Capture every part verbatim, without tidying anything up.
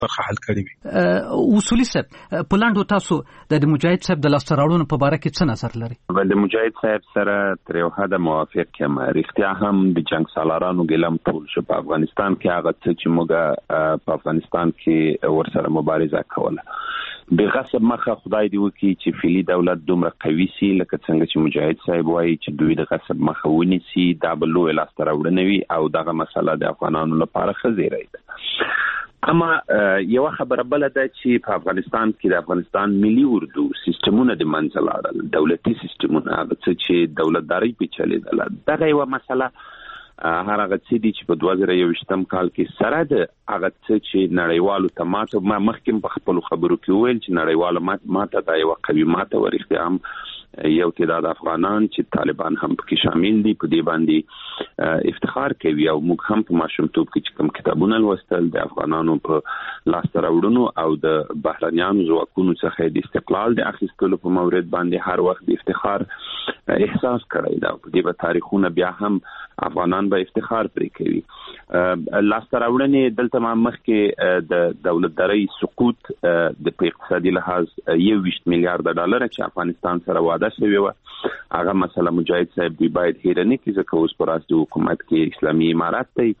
برخه حل کړي وي. اصولي صاحب په لاندو تاسو د مجاهد صاحب د لاسته راوړنو په باره کې څه نظر لري؟ د مجاهد صاحب سره تر یو حده موافق یم. رښتیا هم د جنگ سالارانو ګلم ټول شو په افغانستان کې هغه څه چې موږ په افغانستان کې ورسره مبارزه کوله د غصب مخه خدای دی وکي چې فعلی دولت دومره قوي سي لکه څنګه چې مجاهد صاحب وایي چې دوی د غصب مخه ونیسي دا به لوی لاسته راوړنه وي او دغه مسله د افغانانو لپاره خزیره ده. اما یو خبره بل ده چې په افغانستان کې د افغانستان ملي اردو سیستمونه د منځ لاړل، دولتي سیستمونه هغه څه چې دولتداري په چلیدله دغه یو مسله هر هغه څه دي چې په دوه زره یوویشتم کال کې سره د هغه څه چې نړیوالو ته ماته ما مخکې په خپل خبرو کې ویل چې نړیوالو ماته دا یو قوي ماته ورښتیا هم یو تعداد افغانان چې طالبان هم پکې شامل دي په دې باندې افتخار کوي او موږ هم په ماشومتوب کې چې کوم کتابونه لوستل د افغانانو په لاسته راوړنو او د بهرنیانو ځواکونو څخه د استقلال د اخیستلو په مورد باندې هر وخت د افتخار احساس کړی دا په دې به تاریخونه بیا هم افغانان به افتخار پرې کوي. لاسته راوړنې دلته ما مخکې د دولتدارۍ سقوط د په اقتصادي لحاظ یوویشت میلیارډ ډالر چې افغانستان سره واده شوی و هغه مسله مجاهد صاحب دی باید هیر نه کیږي ځکه اوس پر اساس حکومت کې اسلامي امارات دی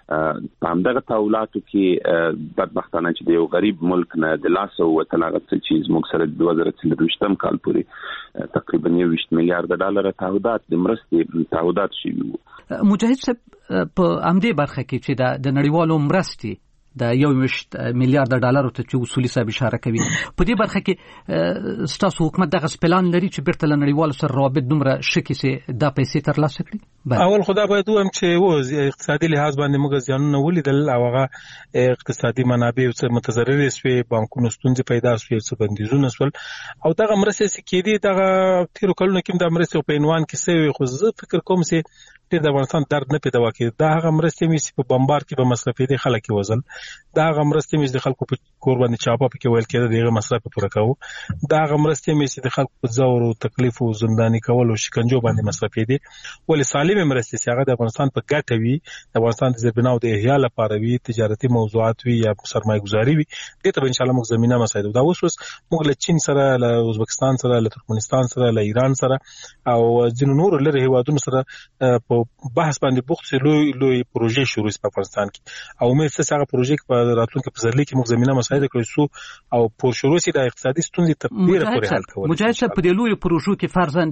په همدغه تاولاتو کې بدبختانه چې د یو غریب ملک نه د لاس او وتلغه څه موږ سره د دوه زره څلوېښتم کال پورې تقریبا یوویشت میلیارډ ډالر تعهدات د مرستې تعهدات شوي وو. مجاهد صاحب په همدې برخه کې چې د نړیوالو مرستې د یو ویشت میلیارډ ډالرو ته چې اصولي صاحب اشاره کوي په دې برخه کې ستاسو حکومت دغه پلان لري چې بیرته له نړیوالو سره روابط دومره شکی سي دا پیسې ترلاسه کړي؟ اول خدا باید وایم چې و اقتصادي لحاظ باندې موږ ځانونه ولیدل او هغه اقتصادي منابع څخه متضرر شوي، بانکونو ستونزې پیدا شوې، څه بندیزونه شول او دغه مرستې چې کېدي دغه تیرو کلونو کې د مرستې په عنوان کې سوي خو زه فکر کوم چې د افغانستان درد نه پیدا وکړي. دا هغه مرستې مې په بمبار کې به مصرفي دي خلک وزل دا هغه مرستې مې د خلکو په کور باندې چاپه پکې ویل کېده دغه مصرف پوره کوو دا هغه مرستې مې د خلکو په زور او تکلیف او زنداني کول او شکنجو باندې مصرفي دي ولې سالم مرستې چې هغه د افغانستان په ګټه وي د افغانستان د زیربناو د احیا لپاره وي تجارتي موضوعات وي یا سرمایه گذاري وي دې ته ان شاء الله موږ زمينه مساعده دا اوس موږ له چین سره له ازبکستان سره له ترکمنستان سره له ایران سره او ځینو نور لري هیوادونو سره په بحث باندې بوخت لوی لوی پروژې شروع په افغانستان کې او امید څه هغه پروژې په راتلونکي په ځلې کې موږ زمينه مساعده کړو سو او په شروع سي د اقتصادي ستونزې تطبیق پورې حل کول. مجاهد صاحب په دې لوی پروژو کې فرضاً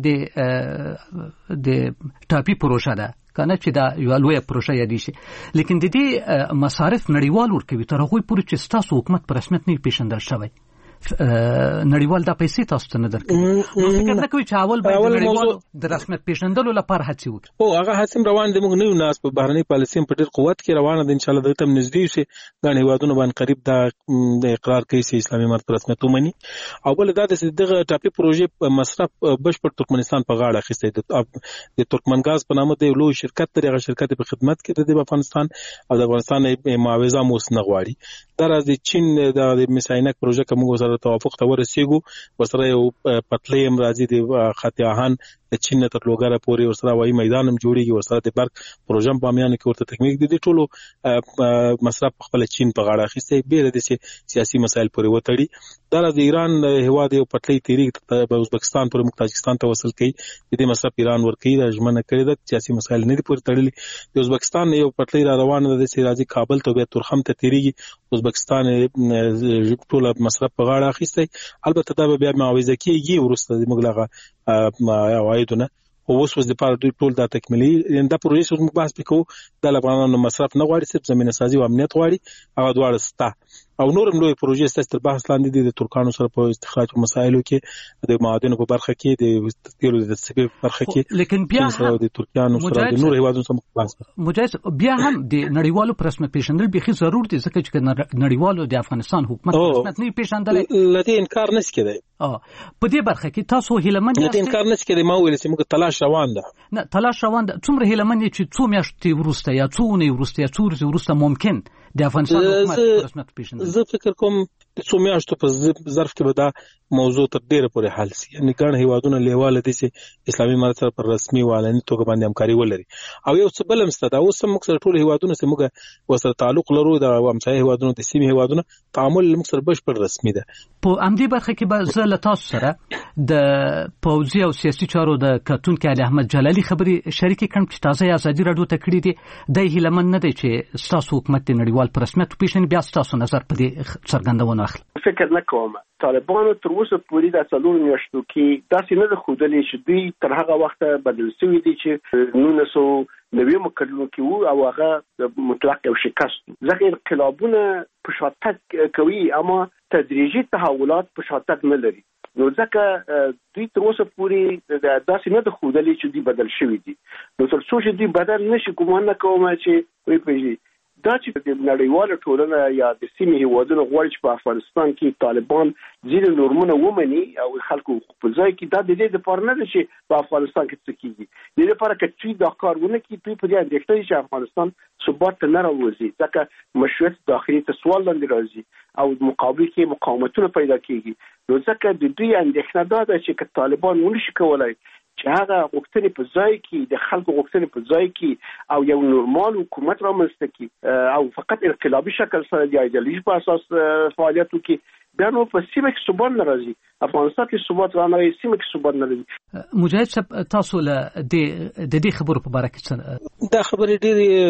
د د ټاپي پروژه ده کنه چې دا یو لوی پروژه یادی شي لیکن د دې مصارف نړیوال ورکوي تر هغه پورې چې تاسو حکومت په رسمیت نه پیژندل شوی نړیوال دا پیسې تاسو ته نه درکوي. نو فکر نه کوي چې اول باید نړیوال د رسمیت پیژندلو لپاره هڅه وکړي؟ او هغه هڅه روان دي موږ نه یو ناس په بهرنۍ پالیسي په ډېر قوت کې روانه ده ان شاء الله د تم نږدې شي غاڼې هیوادونو باندې قریب دا د اقرار کوي چې اسلامي امارت رسمیت ومني او بل دا د دغه ټاپي پروژې مصرف بشپړ ترکمنستان په غاړه اخیسته د ترکمنګاز په نامه د لوی شرکت دی هغه شرکت په خدمت کې د افغانستان او د افغانستان معاوضه موس نه غواړي دا راز د چین د مساینک پروژه کوم سره توافق ته ورسېګو ورسره یو پټلۍ هم راځي د خاطیاهان د چین تر لوګره پورې ورسره وایي میدان هم جوړیږي ورسره د برق پروژه په بامیان کې ورته تکمیل دي ټولو مصرف خپل چین په غاړه اخیسته بیره د سیاسي مسایل پورې وتړي دا د ایران هواد یو پټلۍ تیریږي په ازبکستان پورې مکتاجکستان ته وصل کوي د دې مصرف ایران ورکوي د ژمنه کړی د سیاسي مسایل نه دي پورې تړلي د ازبکستان یو پټلۍ را روانه ده چې راځي کابل ته به ترخم ته تیریږي ازبکستان ټول مصرف په غاړه اخیسته البته دا بیا معاوضه کیږي ورسته د مغلغه عوایدونه او اوس وس د پاره دوی ټول دا تکمیلي دا پروژې چې موږ بحث وکړو د افغانانو مصرف نه غواړي صرف زمينه سازي او امنیت غواړي هغه دواړه ستا او نورم لوی پروژې ستاسو تر بحث لاندې دي د ترکانو سره په استخراج او مسایلو کې د معادنو په برخه کې د تیلو د سبب برخه کې لیکن بیا هم د ترکانو سره د نور هیوادونو سره بحث مجاز بیا هم د نړیوالو پر رسمیت پیژندل به خي ضرورت دي ځکه چې نړیوالو د افغانستان حکومت رسمیت نه پیژندل لته انکار نشي کېدای اه په دې برخه کې تاسو هیلمن یاست انکار نشي کېدای ما ویل چې موږ تلاش روان ده نه تلاش روان ده څومره هیلمن چې څو میاشتې ورسته یا څو نه ورسته یا څو ورسته ممکن د افغانستان حکومت رسمیت پیژندل. زه فکر کوم د څو میاشتو په ظرف کې به دا موضوع تر ډیره پورې حل شي. یعنی ګڼ هیوادونه لیواله دي چې اسلامي امارت سره پر رسمي او علني توګه باندې همکاري ولري. او یو څه بل هم شته، دا اوس هم موږ سره ټول هیوادونه چې موږ ورسره تعلق لرو د همسایه هیوادونو د سیمې هیوادونه تعامل موږ سره بشپړ رسمي ده. په همدې برخه کې به زه له تاسو سره د پوځي او سیاسي چارو د کتونکي علي احمد جلالي خبرې شریکې کړم چې تازه ازادي راډیو ته کړې دي. د هیلمن نه دی چې ستاسو حکومت د نړیوال په رسمیت پیژني، بیا ستاسو نظر په دې څرګندونه اخلي. فکر نه کوم طالبانو تر اوسه پورې د څلور میاشتو کې داسې نه ده ښودلې چې دوی تر هغه وخته بدل شوي دي چې نولس سوه نوي مکلونو کې وو او هغه مطلق یو شکست. ځکه انقلابونه په شاتګ کوي اما تدریجي تحولات په شاتګ نه لري. نو ځکه دوی تر اوسه پورې داسې نه ده ښودلې چې دوی بدل شوي دي. نو تر څو چې دوی بدل نشي، ګمان نه کوم چې وي پیژي دا چې د نړیواله ټولنه یا د سیمې هیوادونو غواړي چې په افغانستان کې طالبان ځینې نورمونه ومني او خلکو په ځای کې دا د دې لپاره نه ده چې په افغانستان کې څه کېږي. د دې لپاره که دوی دا کار ونه کړي، دوی په دې اندېښنه دي چې افغانستان ثبات ته نه راوځي، ځکه مشروعیت داخلي ته سوال لاندې راځي او مقابل کې مقاومتونه پیدا کېږي. نو ځکه د دوی اندېښنه دا ده چې که طالبان ونشي کولای چې هغه غوښتنې په ځای کې د خلکو غوښتنې په ځای کې او یو نورمال حکومت رامنځته کړي او فقط انقلابي شکل سره د ایډیالوژي په اساس فعالیت وکړي، بیا نو په سیمه کې ثبات نه راځي. افغانستان کې ثبات رانه راځي، سیمه کې ثبات نه راځي. مجاهد صاحب، تاسو له د دې خبرو په اړه څه دا خبرې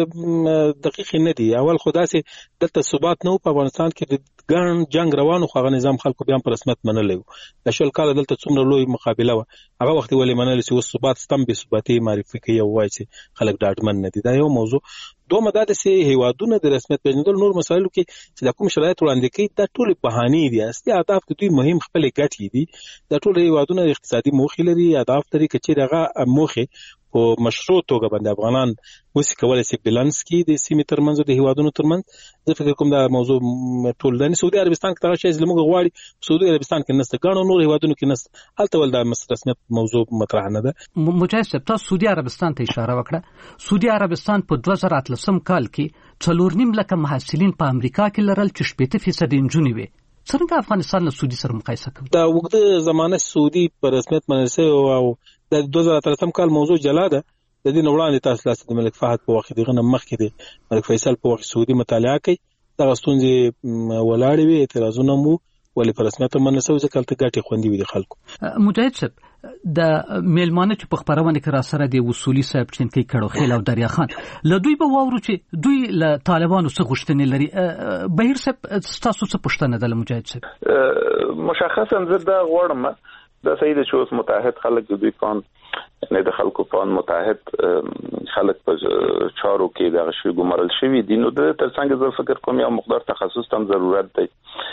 ډېرې دقیقې نه دي. اول خو داسې دلته ثبات نه و په افغانستان کې، د ګڼ جنگ روانو خو هغه نظام خلکو بیا په رسمیت منلی و. د شل کاله دلته څومره لوی مقابله وه، هغه وخت ولې منلی چې اوس ثبات ستم بې ثباتي معرفي کوي او وایي چې خلک ډاډمن نه دي. دا یو موضوع. دومره دا چې هیوادونه د رسمیت پیژندل نور مسایلو کې چې د کوم شرایط وړاندې کوي، دا ټول بهانې دي. اصلي اهداف د دوی مهم خپل ګټې دي. دا ټول هیوادونه اقتصادي موخې لري، اهداف لري. که چیرې هغه موخې په مشروع توګه باندې افغانان وسی کولای شي بیلانس کې د سیمې ترمنځ او د هیوادونو ترمنځ، زه فکر کوم دا موضوع ټول د سعودي عربستان کې ترغه شي زموږ غواړي، سعودي عربستان کې نسته، ګڼو نور هیوادونو کې نسته، هلته ول دا رسمیت موضوع مطرح نه ده. مجاهد صاحب، تاسو سعودي عربستان ته اشاره وکړه. سعودي عربستان په دوه زره اتلسم کال کې څلور نیم لکه محصلین په امریکا کې لرل چې شپږ فیصد نجونې وي. څنګه افغانستان له سعودي سره مقایسه کوي؟ دا وګړه زمانه سعودي په رسمیت منل او د دوه زره اتلسم کال موضوع جلا ده. د دې وړاندې تاسو لاسه د ملک فهد په وخت دغه مخکې د ملک فیصل په وخت سعودي مطالعه کوي، دا ستونزې ولاړې وي، اعتراضونه مو ولې په رسمیت منل شوی ځکه تل ګټې خوندې وي د خلکو. مجاهد صاحب، د میلمانه چې په خبرونه کې را سره د وصولي صاحب چنکی کړو خیل او دریا خان له دوی به واورو چې دوی له طالبانو څخه غوښتنې لري. بهیر صاحب، تاسو څه پوښتنه ده له مجاهد صاحب؟ مشخصا زه دا غواړم دا صحیح ده چې اوس متحد خلک د دوی پان نه د خلکو پان متحد خلک په چارو کې د غشي ګمارل شوی دي. نو د ترڅنګ زه فکر کوم یو مقدار تخصص تم ضرورت دی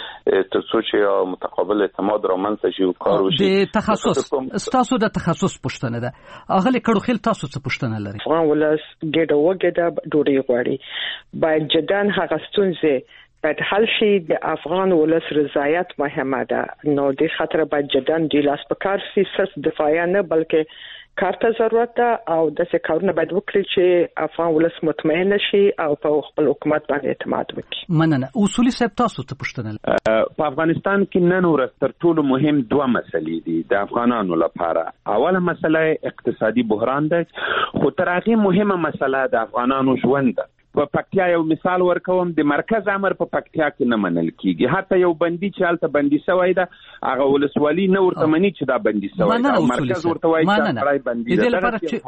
تر څو چې متقابل اعتماد رامنځته شي او کار وشي. د تخصص تاسو د تخصص پوښتنه ده. اغه کړو خل تاسو څه پوښتنه لري؟ افغان ولس ګډه وګړه ډوډۍ غواړي، باید جدان هغه ستونزې باید حل شي. د افغان ولس رضایت مهمه ده. نو د خطر باید جدان دی لاس په کار سي، صرف دفاعي نه بلکې کار ته ضرورت ده او د څه کارونه باید وکړي چې افغان ولس مطمئن شي او په خپل حکومت باندې اعتماد وکړي. مننه. اصولي صاحب، تاسو ته پوښتنه په افغانستان کې نن ورځ تر ټولو مهم دوه مسلې دي د افغانانو لپاره. اوله مسله اقتصادي بحران ده، خو تر هغه مهمه مسله د افغانانو ژوند ده. په پکتیا یو مثال ورکوم، د مرکز امر په پکتیا کې نه منل کیږي. حتی یو بندي چې حالت بندي شوی ده، هغه ولسوالي نه ورته مني چې دا بندي شوی ده، مرکز ورته وایي چې پرای بندي ده.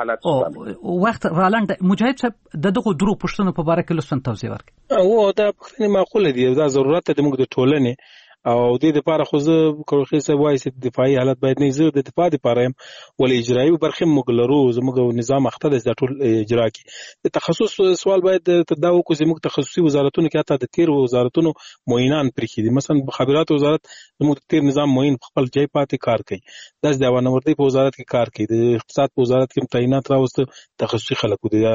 او وخت رالاند مجاهد صاحب د دغه درو پښتنو په اړه کې لسن توضیح ورکړي. او دا پښتني معقوله دي، دا ضرورت د موږ د ټولنې او د دې لپاره خو زه کړوخي سه وایي چې دفاعي حالت باید نه زه د دفاع لپاره هم ولې اجرایي برخه موږ لرو، زموږ نظام اخته د ټول اجرا کی. د تخصص سوال باید دا وکړو چې موږ تخصصي وزارتونو کې حتی د تیر وزارتونو معینان پرې دي. مثلا خبرات وزارت زموږ د تیر نظام معین خپل ځای پاتې کار کوي، داس د عوامردي په وزارت کې کار کوي، د اقتصاد په وزارت کې تعینات راوسته تخصصي خلکو دي،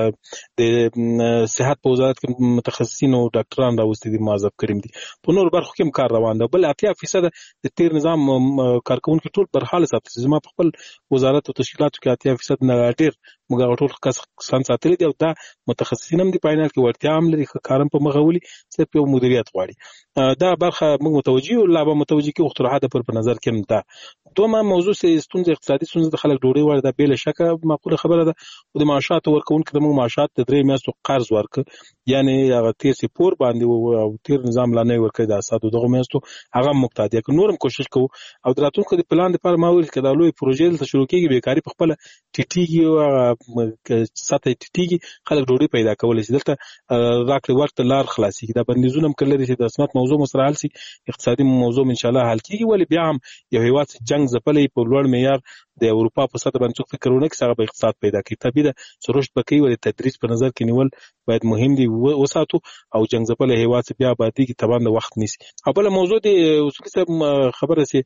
د صحت په وزارت کې متخصصین او ډاکټران راوستي دي، معذب کریم دي، په نور برخو کې کار روان ده. بل اتیا فیصد د تیر نظام کارکونکو ټول پر حال ثابت. زما په خپل وزارت او تشکیلاتو کې اتیا فیصد نه ډیر موږ ټول کسان ساتلي دي او دا متخصصین هم دي پاینل کې ورته هم لري کارم په مغولي صرف یو مدیریت غواړي دا برخه موږ متوجي او لا به متوجي کې اختراعات پر په نظر کې ده. دومره موضوع سه ستونزې اقتصادي ستونزې د خلک ډوډۍ ور ده بل شکه معقوله خبره ده او د معاشات ورکون کې د موږ معاشات د درې میاشتو قرض ورک یعنی هغه تیر سي پور باندې او تیر نظام لا نه ورکړي د اساسو دغه میاشتو هغه مقتدیه ک نورم کوشش کوو او دراتونکو د پلان لپاره ما ویل کړه لوی پروژې ته شروع کیږي بیکاری په خپل ټیټیږي او ساته ټیټیږي خلک ډوډۍ پیدا کولای شي دلته راکړي ورته لار خلاصي دا بندیزونه هم کړل چې د اسمت موضوع مسره حل شي اقتصادي موضوع ان شاء الله حل کیږي ولی بیا هم یو هیواد جنگ ځپلې په لوړ معیار د اروپا په سطح باندې څوک فکرونه کوي چې هغه اقتصاد پیدا کوي طبيعي ده سروش بکی ولې تدریس په نظر کې نیول باید مهم دي وساتو او جنگ ځپلې هیواد بیا باندې کې تبان د وخت نيسي. او بل موضوع دی اصولي صاحب خبره سي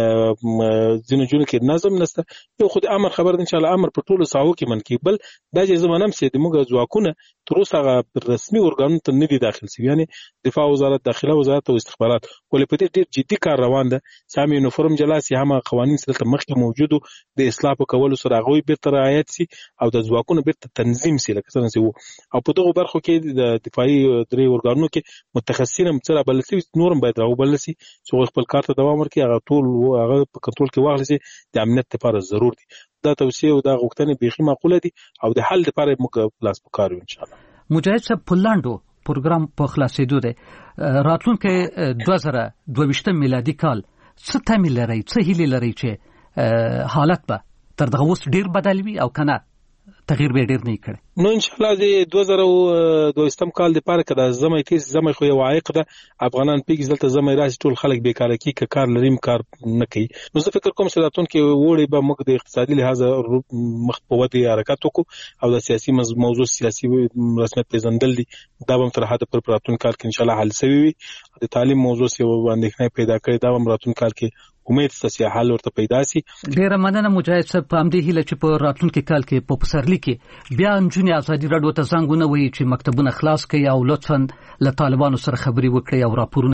زینو جون کې نظم نسته یو خو د امر خبر ان شاء الله امر په ټولو ساحو کې من کې بل دا چې زمونږ سي د موږ ځواکونه تر اوسه رسمي ارګانونو ته نه دي داخل شي یعنی دفاع وزارت داخله وزارت او استخبارات ولې په دې ډېر جدي کار روان ده سامي یونیفورم جلاسي هم قوانين سره مخکې موجودو د اصلاح په کولو سره غوي بیرته رعایت سي او د ځواکونو بیرته تنظیم سي لکه څنګه سي او په دغه برخو کې د دفاعي درې ارګانونو کې متخصصین هم سره بل سي نورم باید راو بل سي چې خپل کار ته دوام ورکړي هغه ټول هغه په کنټرول کې واغلي د امنیت لپاره ضروري دي دا توصيه او دا غوښتنې بيخي معقوله دي او د حل لپاره موږ لاس پکارو ان شاء الله. مجاهد صاحب پلاندو پروګرام په خلاصېدو دی راتلونکي دوه زره دوه ویشتم میلادي کال څه تمه لري څه هیله لري چې حالت به تر دغه اوس ډیر بدل وي او کنه تغییر به ډیر نه کړي نو ان شاء الله د دوه زره دوه ویشتم کال لپاره کدا زمای تیز زمای خو یو عایق ده افغانان پیګ زلته زمای راځي ټول خلک بیکاره کی ک کار لریم کار نه کوي نو زه فکر کوم چې راتون کې وړي به موږ د اقتصادي لحاظ مخ په ودی حرکت وکړو او د سیاسي موضوع سیاسي رسمیت پیژندل دي دا به تر حد پر راتون کال کې ان شاء الله حل شوی وي د تعلیم موضوع سی باندې پیدا کړی دا به راتون کال کې امید ستاسو حل ورته پیدا سي. ډیره مننه مجاهد صاحب په همدې هیله چې په راتلونکي کال کې په پسرلي کې بیا انجونی ازادي راډیو ته زنګ ونه وایي چې مکتبونه خلاص کړي او لطفاً له طالبانو سره خبري وکړي او راپورونه